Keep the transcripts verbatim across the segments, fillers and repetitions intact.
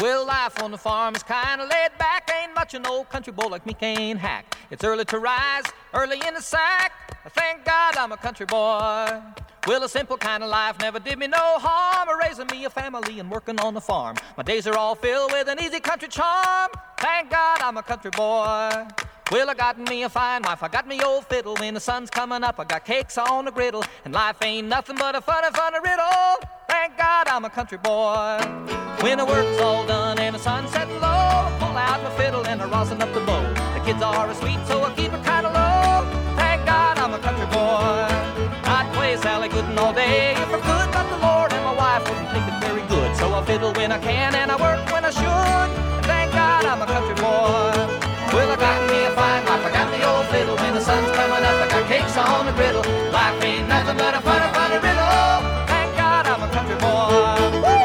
Well, life on the farm is kinda laid back. Ain't much an old country boy like me can't hack. It's early to rise, early in the sack. Thank God I'm a country boy. Well, a simple kind of life never did me no harm. Raising me a family and working on the farm. My days are all filled with an easy country charm. Thank God I'm a country boy. Well, I got me a fine wife, I got me old fiddle. When the sun's coming up, I got cakes on the griddle. And life ain't nothing but a funny, funny riddle. Thank God I'm a country boy. When the work's all done and the sun's setting low, I pull out my fiddle and I rosin up the bow. The kids are asleep, so I keep it kinda low. Thank God I'm a country boy. I'd play Sally Gooden all day if I could, but the Lord and my wife wouldn't think it very good. So I fiddle when I can and I work when I should. And thank God I'm a country boy. Well, I got me a fine wife, I got me old fiddle. When the sun's coming up, I got cakes on the griddle. Life ain't nothing but a funny, funny riddle. Thank God I'm a country boy. Woo!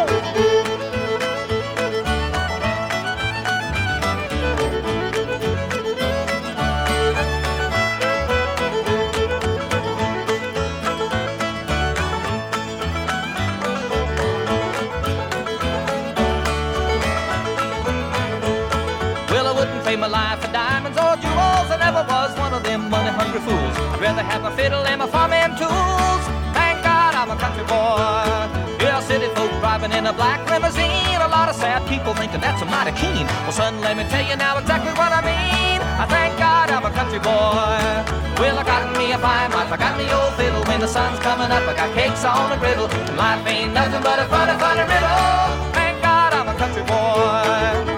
Pay my life for diamonds or jewels. I never was one of them money-hungry fools. I'd rather have my fiddle and my farming tools. Thank God I'm a country boy. Yeah, city folk driving in a black limousine. A lot of sad people thinking that's a mighty keen. Well, son, let me tell you now exactly what I mean. I thank God I'm a country boy. Well, I got me a fine wife, I got me old fiddle. When the sun's coming up, I got cakes on the griddle. And life ain't nothing but a funny, funny riddle. Thank God I'm a country boy.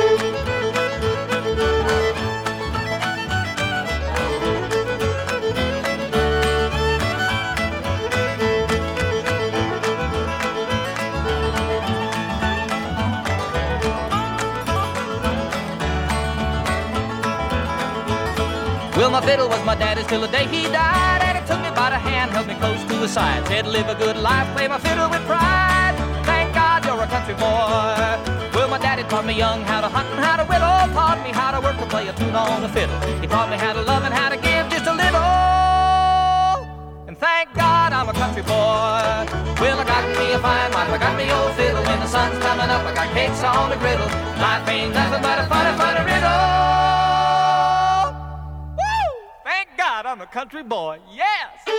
Well, my fiddle was my daddy's till the day he died. And he took me by the hand, held me close to his side. Said, live a good life, play my fiddle with pride. Thank God you're a country boy. Well, my daddy taught me young how to hunt and how to whittle. Taught me how to work and play a tune on the fiddle. He taught me how to love and how to give just a little. And thank God I'm a country boy. Well, I got me a fine wife, I got me old fiddle. When the sun's coming up, I got cakes on the griddle. Life ain't nothing but a funny, funny riddle. I'm a country boy, yes!